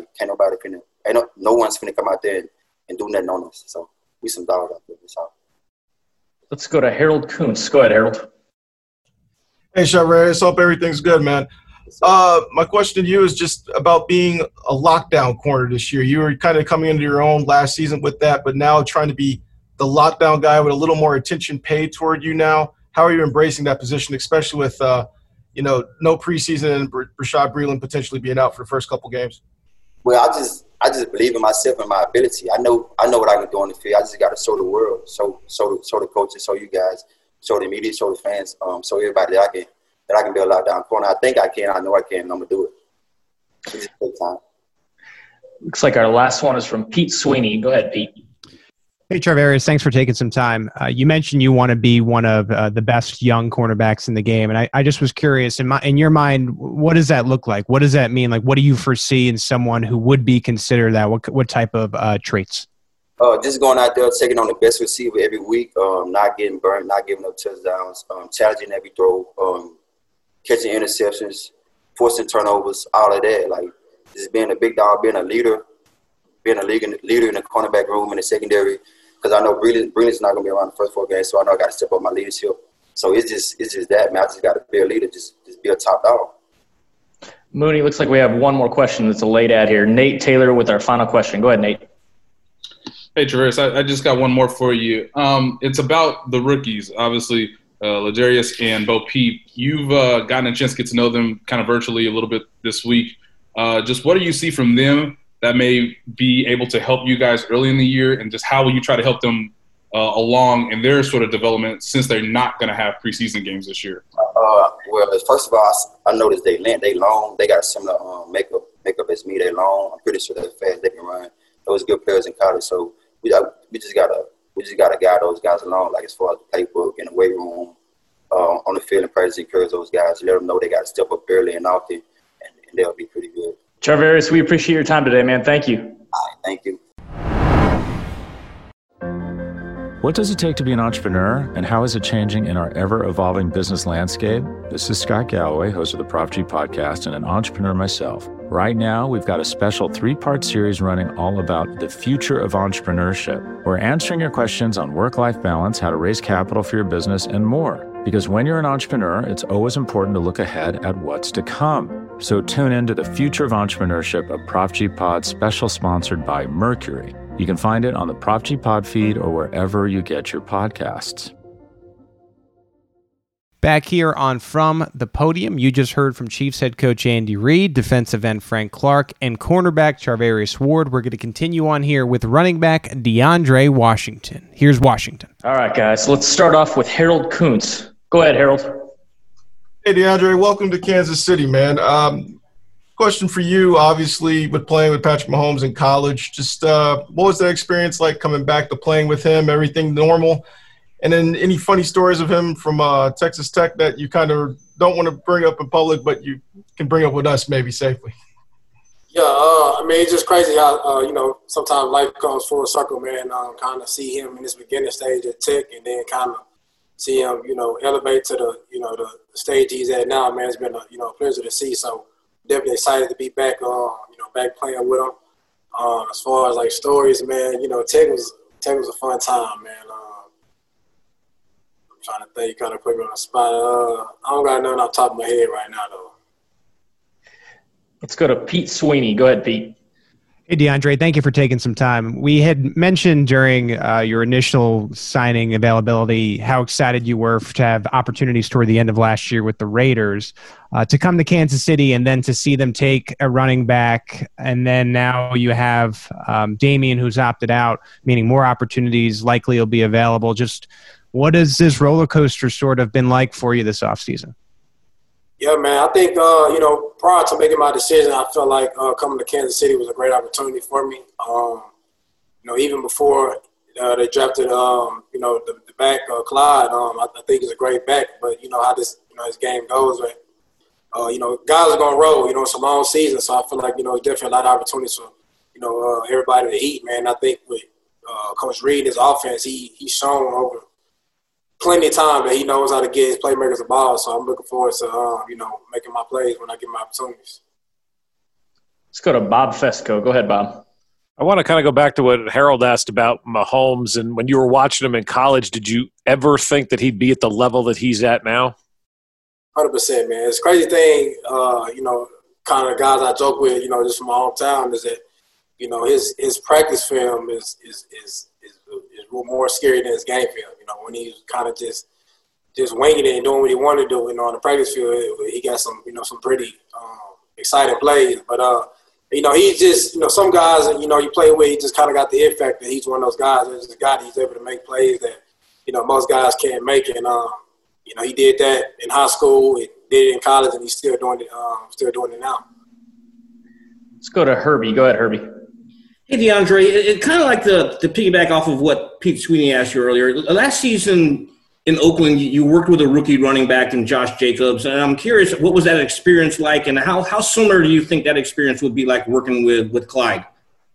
no one's finna come out there and do nothing on us. So, we some dogs out there. That's all. Let's go to Harold Kuntz. Go ahead, Harold. Hey, Travarius. Hope everything's good, man. My question to you is just about being a lockdown corner this year. You were kind of coming into your own last season with that, but now trying to be the lockdown guy with a little more attention paid toward you now. How are you embracing that position, especially with, no preseason and Bashaud Breeland potentially being out for the first couple games? Well, I just believe in myself and my ability. I know what I can do on the field. I just got to show the world, show the coaches, show you guys, show the media, show the fans, show everybody that I can be a lockdown corner. I think I can. I know I can. I'm going to do it. It just takes time. Looks like our last one is from Pete Sweeney. Go ahead, Pete. Hey, Travarius, thanks for taking some time. You mentioned you want to be one of the best young cornerbacks in the game, and I just was curious, in your mind, what does that look like? What does that mean? Like, what do you foresee in someone who would be considered that? What type of traits? Just going out there, taking on the best receiver every week, not getting burned, not giving up touchdowns, challenging every throw, catching interceptions, forcing turnovers, all of that. Like, just being a big dog, being a leader, being a leader in the cornerback room, in the secondary. Because I know Breeland's not going to be around the first 4 games, so I know I got to step up my leadership. So it's just that, man. I just got to be a leader, just be a top dog. Mooney, looks like we have one more question that's a late ad here. Nate Taylor with our final question. Go ahead, Nate. Hey, Travarius, I just got one more for you. It's about the rookies, obviously, Ladarius and Bo Peep. You've gotten a chance to get to know them kind of virtually a little bit this week. Just what do you see from them that may be able to help you guys early in the year, and just how will you try to help them along in their sort of development since they're not going to have preseason games this year? Well, first of all, I noticed they long. They got a similar makeup as me. They long. I'm pretty sure they're fast. They can run. Those good players in college. So we just gotta guide those guys along, like as far as the playbook and the weight room, on the field and practice, encourage those guys. Let them know they got to step up early and often, and they'll be pretty good. Travarius, we appreciate your time today, man. Thank you. All right, thank you. What does it take to be an entrepreneur, and how is it changing in our ever-evolving business landscape? This is Scott Galloway, host of the Prop G podcast and an entrepreneur myself. Right now, we've got a special 3-part series running all about the future of entrepreneurship. We're answering your questions on work-life balance, how to raise capital for your business, and more. Because when you're an entrepreneur, it's always important to look ahead at what's to come. So tune in to the Future of Entrepreneurship, a Prop G Pod special sponsored by Mercury. You can find it on the Prop G Pod feed or wherever you get your podcasts. Back here on From the Podium, you just heard from Chiefs head coach Andy Reid, defensive end Frank Clark, and cornerback Charvarius Ward. We're going to continue on here with running back DeAndre Washington. Here's Washington. All right, guys. Let's start off with Harold Kuntz. Go ahead, Harold. Hey, DeAndre, welcome to Kansas City, man. question for you, obviously, with playing with Patrick Mahomes in college. Just what was that experience like coming back to playing with him? Everything normal? And then any funny stories of him from Texas Tech that you kind of don't want to bring up in public, but you can bring up with us maybe safely? Yeah, I mean, it's just crazy how, sometimes life comes full circle, man. Kind of see him in his beginning stage at Tech and then kind of see him, elevate to the stage he's at now, man. It's been a pleasure to see. So definitely excited to be back, back playing with him. As far as, like, stories, man, Tech was a fun time, man. Trying to think, you kind of put me on the spot. I don't got nothing off the top of my head right now, though. Let's go to Pete Sweeney. Go ahead, Pete. Hey, DeAndre, thank you for taking some time. We had mentioned during your initial signing availability how excited you were to have opportunities toward the end of last year with the Raiders to come to Kansas City and then to see them take a running back. And then now you have Damian, who's opted out, meaning more opportunities likely will be available. Just what has this roller coaster sort of been like for you this offseason? Yeah, man, I think, prior to making my decision, I felt like coming to Kansas City was a great opportunity for me. Even before they drafted, the back, Clyde, I think he's a great back. But, how this game goes, right? Guys are going to roll, it's a long season. So I feel like, definitely a lot of opportunities for, everybody to eat, man. I think with Coach Reed, his offense, he's shown over plenty of time that he knows how to get his playmakers the ball. So I'm looking forward to, making my plays when I get my opportunities. Let's go to Bob Fesco. Go ahead, Bob. I want to kind of go back to what Harold asked about Mahomes. And when you were watching him in college, did you ever think that he'd be at the level that he's at now? 100%, man. It's a crazy thing, kind of guys I joke with, just from my hometown, is that, his practice film is more scary than his game film. When he's kind of just winging it and doing what he wanted to do, on the practice field, he got some, some pretty exciting plays. But, he's just, some guys, you play with, he just kind of got the it factor. He's one of those guys that's just got, he's able to make plays that, most guys can't make. And, he did that in high school, he did it in college, and he's still doing it now. Let's go to Herbie. Go ahead, Herbie. Hey, DeAndre, it kind of like to piggyback off of what Pete Sweeney asked you earlier. Last season in Oakland, you worked with a rookie running back in Josh Jacobs, and I'm curious, what was that experience like, and how similar do you think that experience would be like working with Clyde?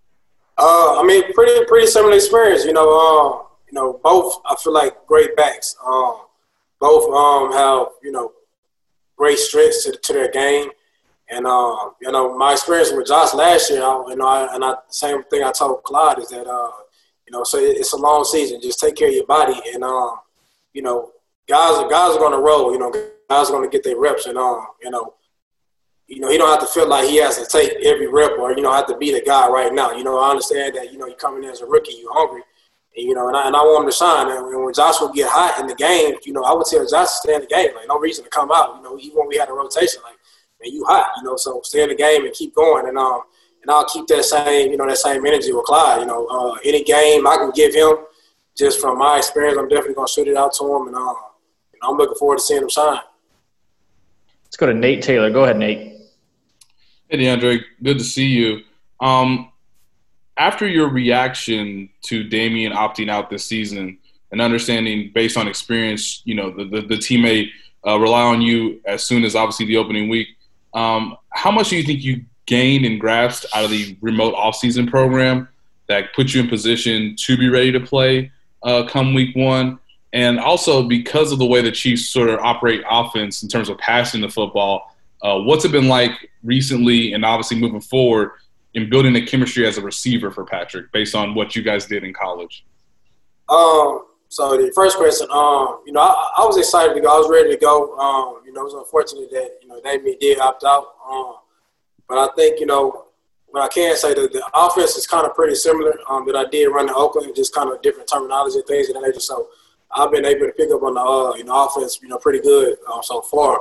Pretty similar experience. Both I feel like great backs. Both have great strengths to their game. And, my experience with Josh last year, same thing I told Clyde is that, so it's a long season. Just take care of your body. And, guys are going to roll. Guys are going to get their reps. And, he don't have to feel like he has to take every rep or, have to be the guy right now. I understand that, you're coming in as a rookie, you're hungry. And, and I want him to shine. And when Josh would get hot in the game, I would tell Josh to stay in the game. Like, no reason to come out. Even when we had a rotation, like, man, you hot, so stay in the game and keep going. And I'll keep that same energy with Clyde. Any game I can give him, just from my experience, I'm definitely going to shoot it out to him. And I'm looking forward to seeing him shine. Let's go to Nate Taylor. Go ahead, Nate. Hey, DeAndre, good to see you. After your reaction to Damian opting out this season and understanding based on experience, the team may rely on you as soon as obviously the opening week. How much do you think you gained and grasped out of the remote offseason program that puts you in position to be ready to play come week one? And also because of the way the Chiefs sort of operate offense in terms of passing the football, what's it been like recently and obviously moving forward in building the chemistry as a receiver for Patrick based on what you guys did in college? So the first question, I was excited to go. I was ready to go. It was unfortunate that, Damian did opt out. But I think, what I can say that the offense is kind of pretty similar that I did run in Oakland, just kind of different terminology and things of that nature. So I've been able to pick up on the offense, pretty good so far.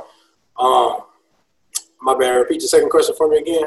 My bad. Repeat your second question for me again.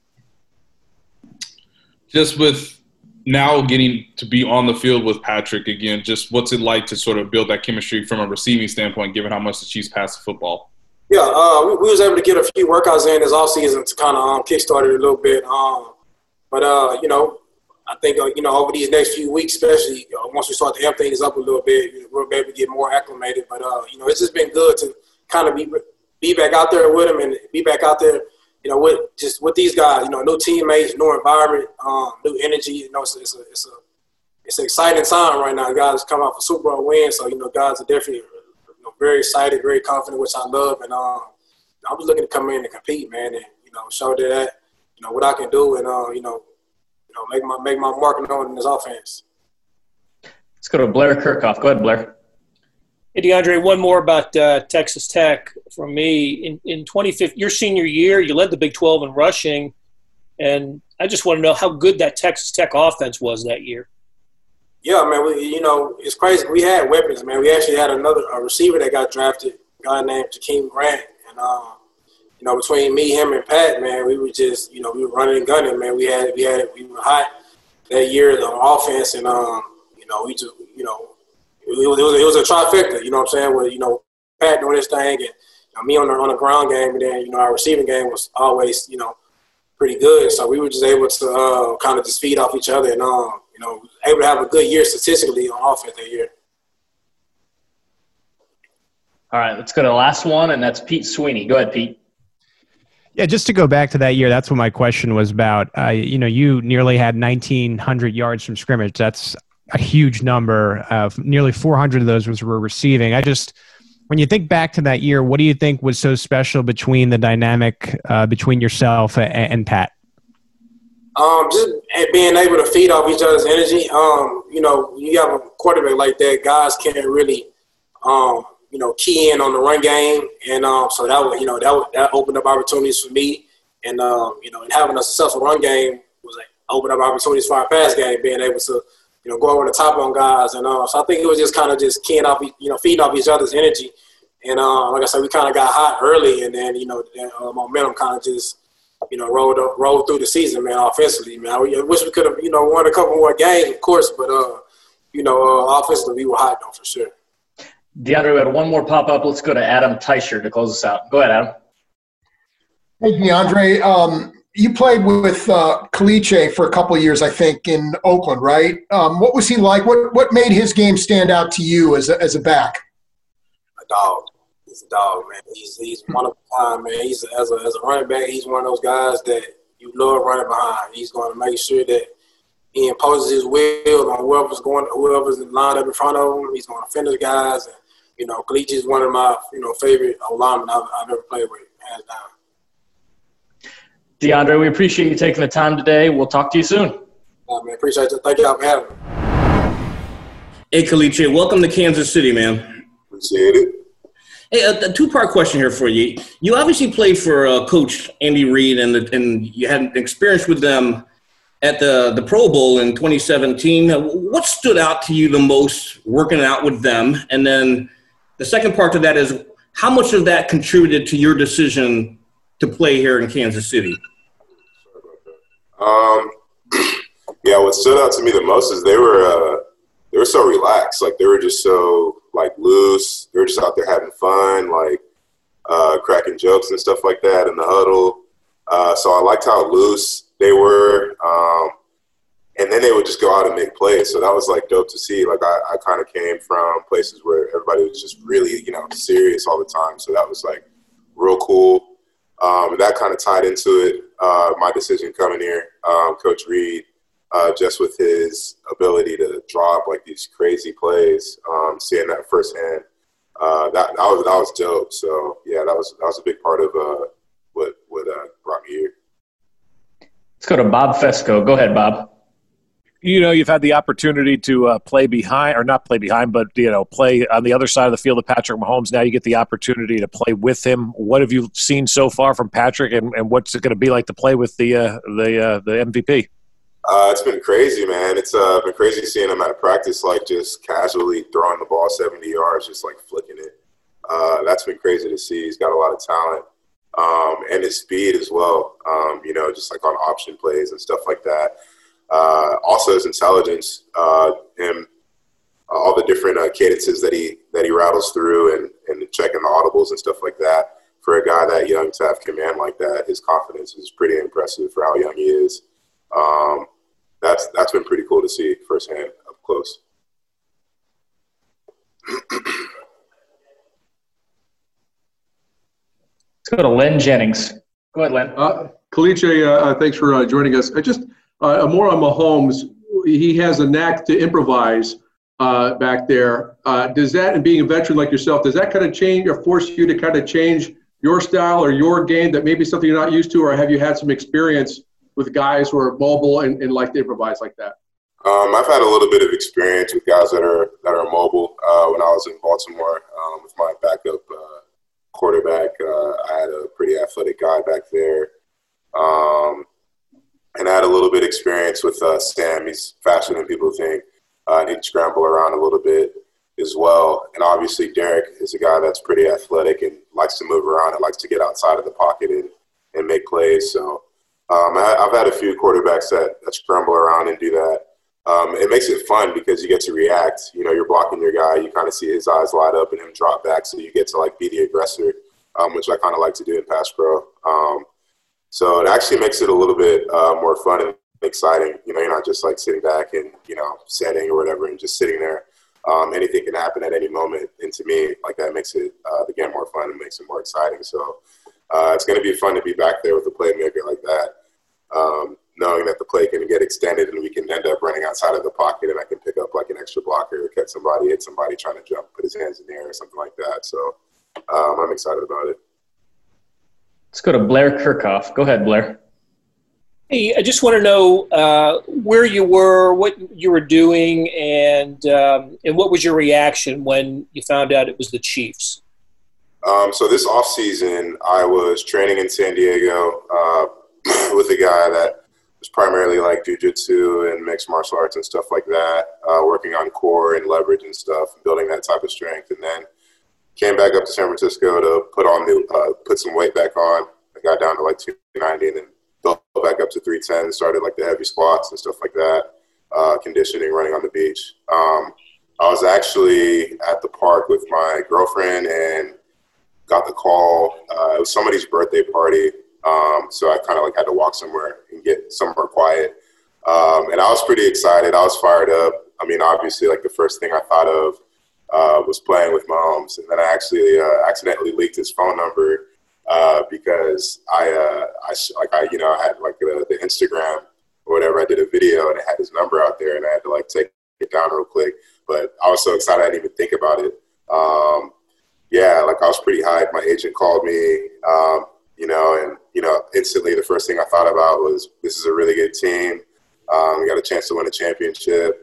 Just with now getting to be on the field with Patrick again, just what's it like to sort of build that chemistry from a receiving standpoint, given how much the Chiefs pass the football? Yeah, we was able to get a few workouts in this offseason to kind of kickstart it a little bit. But you know, I think, you know, over these next few weeks, especially once we start to amp things up a little bit, we'll be able to get more acclimated. But, you know, it's just been good to kind of be back out there with them and be back out there, you know, with these guys, you know, new teammates, new environment, new energy. You know, it's an exciting time right now. Guys come out for Super Bowl win. So, you know, guys are definitely, you know, very excited, very confident, which I love. And I'm just looking to come in and compete, man, and, you know, show that, you know, what I can do and, you know, make my mark known in this offense. Let's go to Blair Kirchhoff. Go ahead, Blair. Hey, DeAndre, one more about Texas Tech from me. In 2015, your senior year, you led the Big 12 in rushing, and I just want to know how good that Texas Tech offense was that year. Yeah, man, you know, it's crazy. We had weapons, man. We actually had a receiver that got drafted, a guy named Jakeem Grant, and you know, between me, him, and Pat, man, we were just, you know, we were running and gunning, man. We were hot that year on offense, and you know, we just, you know, it was a trifecta, you know what I'm saying? Where, you know, Pat doing his thing, and, you know, me on the ground game, and then, you know, our receiving game was always, you know, pretty good. So we were just able to kind of just feed off each other, and you know, able to have a good year statistically on offense that year. All right, let's go to the last one, and that's Pete Sweeney. Go ahead, Pete. Yeah, just to go back to that year, that's what my question was about. You know, you nearly had 1,900 yards from scrimmage. That's a huge number. Nearly 400 of those were receiving. When you think back to that year, what do you think was so special between the dynamic between yourself and Pat? Just being able to feed off each other's energy. You know, when you have a quarterback like that, guys can't really you know, key in on the run game, and so that would, you know, that opened up opportunities for me, and you know, and having a successful run game was like opened up opportunities for our pass game, being able to, you know, go over the top on guys, and so I think it was just kind of just keying off, you know, feeding off each other's energy, and like I said, we kind of got hot early, and then, you know, the momentum kind of just, you know, rolled through the season, man. Offensively, man, I wish we could have, you know, won a couple more games, of course, but you know, offensively we were hot though for sure. DeAndre, we had one more pop up. Let's go to Adam Teicher to close us out. Go ahead, Adam. Hey, DeAndre. You played with Caliche for a couple of years, I think, in Oakland, right? What was he like? What made his game stand out to you as a back? A dog. He's a dog, man. He's one of a kind, man. He's as a running back, he's one of those guys that you love running behind. He's going to make sure that he imposes his will on whoever's lined up in front of him. He's going to finish guys. And, you know, Caliche is one of my, you know, favorite linemen I've ever played with, hands down. DeAndre, we appreciate you taking the time today. We'll talk to you soon. Man, appreciate it. Thank y'all for having me. Hey, Caliche, welcome to Kansas City, man. Appreciate it. Hey, a two-part question here for you. You obviously played for Coach Andy Reid, and you had experience with them at the Pro Bowl in 2017. What stood out to you the most working out with them? And then the second part to that is, how much of that contributed to your decision to play here in Kansas City? Yeah, what stood out to me the most is they were so relaxed. Like, they were just so, like, loose. They were just out there having fun, like cracking jokes and stuff like that in the huddle. So I liked how loose they were. And then they would just go out and make plays. So that was, like, dope to see. Like, I kind of came from places where everybody was just really, you know, serious all the time. So that was, like, real cool. And that kind of tied into it, my decision coming here. Coach Reid, just with his ability to draw up, like, these crazy plays, seeing that firsthand, that was dope. So, yeah, that was a big part of what brought me here. Let's go to Bob Fesco. Go ahead, Bob. You know, you've had the opportunity to play behind, or not play behind, but, you know, play on the other side of the field of Patrick Mahomes. Now you get the opportunity to play with him. What have you seen so far from Patrick, and what's it going to be like to play with the MVP? It's been crazy, man. It's been crazy seeing him at practice, like, just casually throwing the ball 70 yards, just, like, flicking it. That's been crazy to see. He's got a lot of talent, and his speed as well, you know, just, like, on option plays and stuff like that. Also his intelligence, him, all the different cadences that he rattles through, and checking the audibles and stuff like that for a guy that young to have command like that, his confidence is pretty impressive for how young he is. That's been pretty cool to see firsthand up close. Let's go to Len Jennings. Go ahead, Len. Caliche, thanks for joining us. More on Mahomes. He has a knack to improvise back there. Does that, and being a veteran like yourself, does that kind of change or force you to kind of change your style or your game that maybe something you're not used to, or have you had some experience with guys who are mobile and like to improvise like that? I've had a little bit of experience with guys that are mobile. When I was in Baltimore with my backup quarterback, I had a pretty athletic guy back there. And I had a little bit of experience with Sam. He's faster than people think. And he'd scramble around a little bit as well. And obviously Derek is a guy that's pretty athletic and likes to move around and likes to get outside of the pocket and make plays. So I've had a few quarterbacks that scramble around and do that. It makes it fun because you get to react. You know, you're blocking your guy. You kind of see his eyes light up and him drop back. So you get to, like, be the aggressor, which I kind of like to do in pass pro. So it actually makes it a little bit more fun and exciting. You know, you're not just, like, sitting back and, you know, setting or whatever and just sitting there. Anything can happen at any moment. And to me, like, that makes it the game more fun and makes it more exciting. So it's going to be fun to be back there with a playmaker like that. Knowing that the play can get extended and we can end up running outside of the pocket and I can pick up like an extra blocker or catch somebody, hit somebody trying to jump, put his hands in the air or something like that. So I'm excited about it. Let's go to Blair Kirchhoff. Go ahead, Blair. Hey, I just want to know where you were, what you were doing, and what was your reaction when you found out it was the Chiefs? So this offseason, I was training in San Diego with a guy that was primarily like jiu-jitsu and mixed martial arts and stuff like that, working on core and leverage and stuff, building that type of strength. And then came back up to San Francisco to put some weight back on. I got down to like 290 and then built back up to 310, started like the heavy squats and stuff like that, conditioning, running on the beach. I was actually at the park with my girlfriend and got the call. It was somebody's birthday party. So I kind of like had to walk somewhere and get somewhere quiet. And I was pretty excited. I was fired up. I mean, obviously, like the first thing I thought of was playing with Mahomes. And then I actually accidentally leaked his phone number because I had like the Instagram or whatever. I did a video and it had his number out there and I had to like take it down real quick. But I was so excited I didn't even think about it. Like I was pretty hyped. My agent called me. Instantly the first thing I thought about was this is a really good team. We got a chance to win a championship.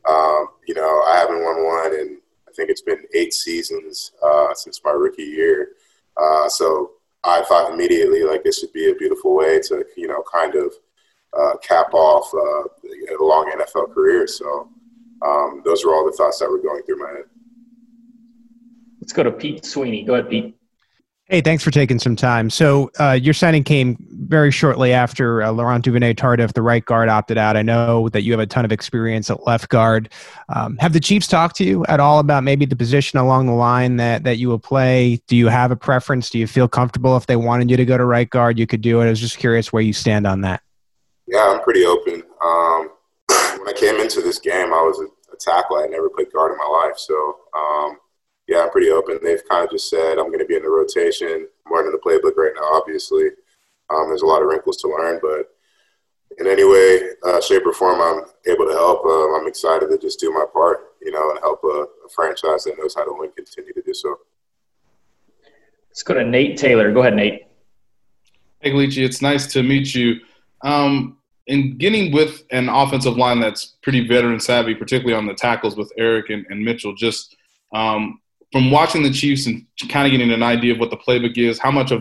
I haven't won one in, I think it's been 8 seasons since my rookie year. So I thought immediately like this would be a beautiful way to, kind of cap off a long NFL career. So those were all the thoughts that were going through my head. Let's go to Pete Sweeney. Go ahead, Pete. Hey, thanks for taking some time. So your signing came very shortly after Laurent Duvernay-Tardif, the right guard, opted out. I know that you have a ton of experience at left guard. Have the Chiefs talked to you at all about maybe the position along the line that you will play? Do you have a preference? Do you feel comfortable if they wanted you to go to right guard, you could do it? I was just curious where you stand on that. Yeah, I'm pretty open. When I came into this game, I was a tackle. I never played guard in my life. So, yeah, I'm pretty open. They've kind of just said I'm going to be in the rotation. I'm learning the playbook right now, obviously. There's a lot of wrinkles to learn, but in any way, shape, or form I'm able to help, I'm excited to just do my part, and help a franchise that knows how to win continue to do so. Let's go to Nate Taylor. Go ahead, Nate. Hey, Caliche, it's nice to meet you. In getting with an offensive line that's pretty veteran savvy, particularly on the tackles with Eric and Mitchell, just from watching the Chiefs and kind of getting an idea of what the playbook is, how much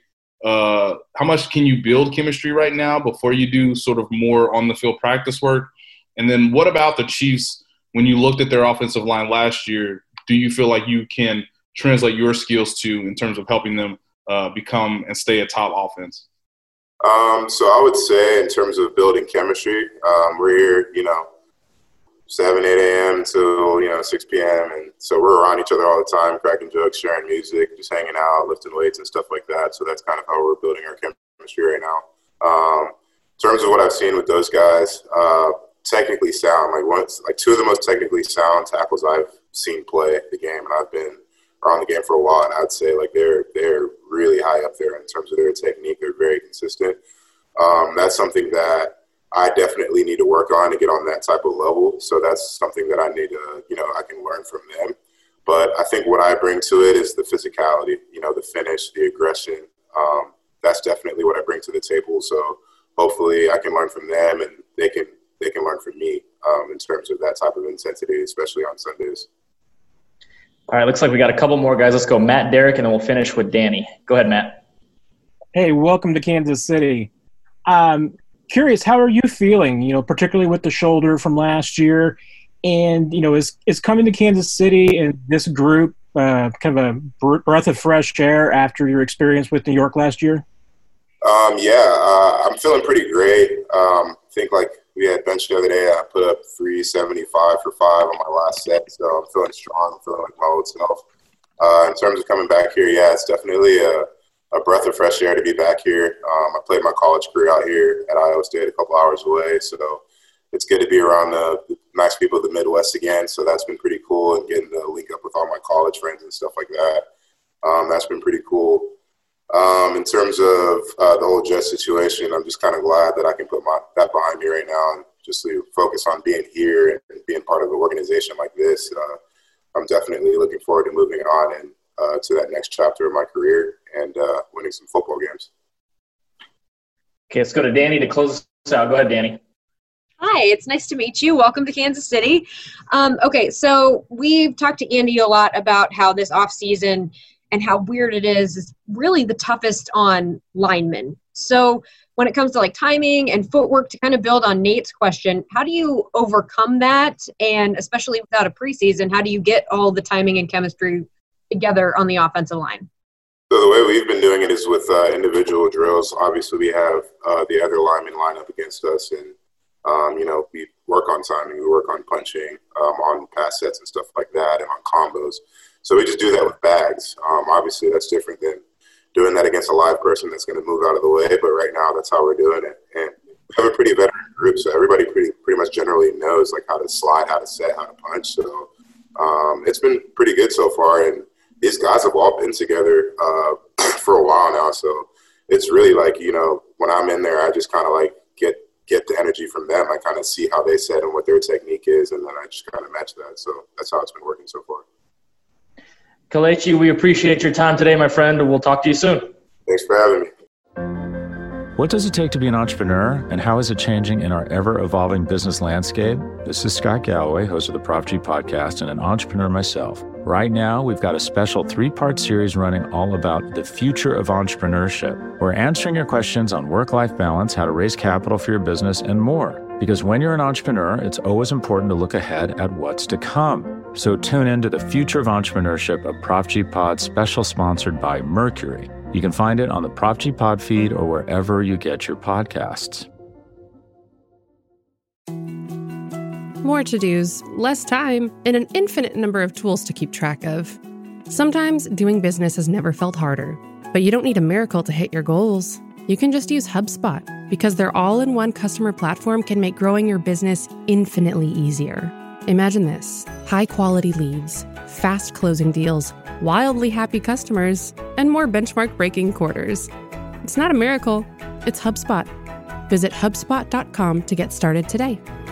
can you build chemistry right now before you do sort of more on the field practice work? And then what about the Chiefs, when you looked at their offensive line last year, do you feel like you can translate your skills to in terms of helping them become and stay a top offense? So I would say in terms of building chemistry, we're here, 7, 8 a.m. till, 6 p.m. And so we're around each other all the time, cracking jokes, sharing music, just hanging out, lifting weights and stuff like that. So that's kind of how we're building our chemistry right now. In terms of what I've seen with those guys, technically sound, like two of the most technically sound tackles I've seen play the game, and I've been around the game for a while, and I'd say like they're really high up there in terms of their technique. They're very consistent. That's something that I definitely need to work on to get on that type of level. So that's something that I need to, I can learn from them. But I think what I bring to it is the physicality, the finish, the aggression. That's definitely what I bring to the table. So hopefully I can learn from them, and they can learn from me in terms of that type of intensity, especially on Sundays. All right, looks like we got a couple more guys. Let's go Matt, Derek, and then we'll finish with Danny. Go ahead, Matt. Hey, welcome to Kansas City. Curious, how are you feeling, particularly with the shoulder from last year? And, is coming to Kansas City and this group kind of a breath of fresh air after your experience with New York last year? I'm feeling pretty great. I think we had bench the other day. I put up 375 for 5 on my last set, so I'm feeling strong. I'm feeling like my old self. In terms of coming back here, it's definitely a breath of fresh air to be back here. I played my college career out here at Iowa State, a couple hours away, so it's good to be around the nice people of the Midwest again. So that's been pretty cool, and getting to link up with all my college friends and stuff like that. That's been pretty cool. In terms of the whole Jets situation, I'm just kind of glad that I can put that behind me right now and just focus on being here and being part of an organization like this. I'm definitely looking forward to moving on and to that next chapter of my career and winning some football games. Okay, let's go to Danny to close us out. Go ahead, Danny. Hi, it's nice to meet you. Welcome to Kansas City. Okay, so we've talked to Andy a lot about how this offseason and how weird it is really the toughest on linemen. So when it comes to timing and footwork, to kind of build on Nate's question, how do you overcome that? And especially without a preseason, how do you get all the timing and chemistry together on the offensive line? So the way we've been doing it is with individual drills. Obviously, we have the other linemen line up against us, and we work on timing, we work on punching, on pass sets and stuff like that, and on combos. So we just do that with bags. Obviously, that's different than doing that against a live person that's going to move out of the way. But right now, that's how we're doing it. And we have a pretty veteran group, so everybody pretty much generally knows how to slide, how to set, how to punch. So it's been pretty good so far. And these guys have all been together for a while now. So it's really when I'm in there, I just kind of get the energy from them. I kind of see how they set and what their technique is, and then I just kind of match that. So that's how it's been working so far. Kelechi, we appreciate your time today, my friend, and we'll talk to you soon. Thanks for having me. What does it take to be an entrepreneur, and how is it changing in our ever-evolving business landscape? This is Scott Galloway, host of the Prop G podcast and an entrepreneur myself. Right now, we've got a special 3-part series running all about the future of entrepreneurship. We're answering your questions on work-life balance, how to raise capital for your business, and more. Because when you're an entrepreneur, it's always important to look ahead at what's to come. So tune in to the Future of Entrepreneurship, a Prop G Pod special sponsored by Mercury. You can find it on the Prop G Pod feed or wherever you get your podcasts. More to-dos, less time, and an infinite number of tools to keep track of. Sometimes doing business has never felt harder, but you don't need a miracle to hit your goals. You can just use HubSpot, because their all-in-one customer platform can make growing your business infinitely easier. Imagine this: high-quality leads, fast closing deals, wildly happy customers, and more benchmark-breaking quarters. It's not a miracle, it's HubSpot. Visit HubSpot.com to get started today.